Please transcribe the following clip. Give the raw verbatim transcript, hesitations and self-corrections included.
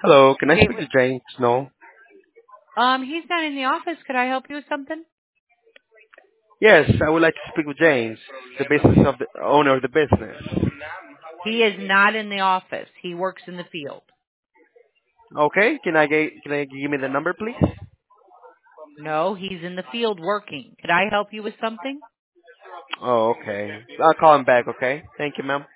Hello, can I speak Gateway. to James Snow? Um, he's not in the office. Could I help you with something? Yes, I would like to speak with James, the business of the owner of the business. He is not in the office. He works in the field. Okay, can I get can I give me the number, please? No, he's in the field working. Could I help you with something? Oh, okay. I'll call him back. Okay. Thank you, ma'am.